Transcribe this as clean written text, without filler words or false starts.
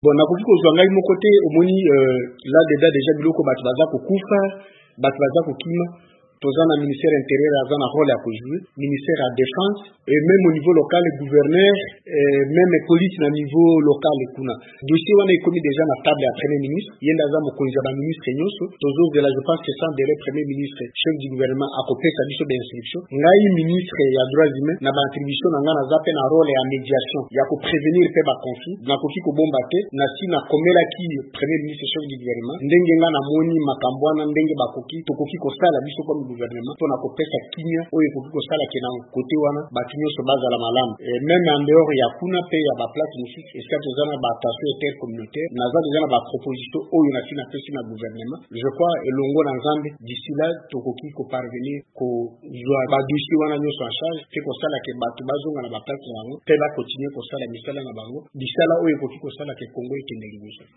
Bon, nakoki kozwa ngai moko te omoni là dedans déjà biloko bato baza kokufa, bato baza kokima. Toza na ministère intérieur aza na rôle ya kojouer, ministère ya défense et même au niveau local gouverneur même police na niveau local kuna. Dossier wana ekomi déjà na table ya premier ministre, yenda aza mokonzi ya ba ministre nyonso. Tozo de la je pense que sans délai premier ministre chef du gouvernement akopesa biso ba instruction. Ngai ministre ya droits humains na ba attribution na nga naza pe na rôle ya médiation ya ko prévenir pe ba conflit. Nakoki ko bomba te na si na komela ki premier ministre chef du gouvernement ndenge nga na moni makambo wana ndenge bakoki tokoki kosala biso comme gouvernement pour na kopesa kinya oyo ekoki kosala ke na côté wana batu nyonso bazala malamu même en dehors ya kuna pe ya ba place mosusu eska toza na ba attention intercommunautaire naza deja na ba proposition oyo na fina pesi na gouvernement je crois elongo na nzambe d'ici là tokoki ko parvenir ko zwa ba dossier wana nyonso en charge pe kosala ke batu bazonga na ba place na bango pe ba continuer kosala misala na bango d'ici là oyo ekoki kosala ke Congo ekende liboso.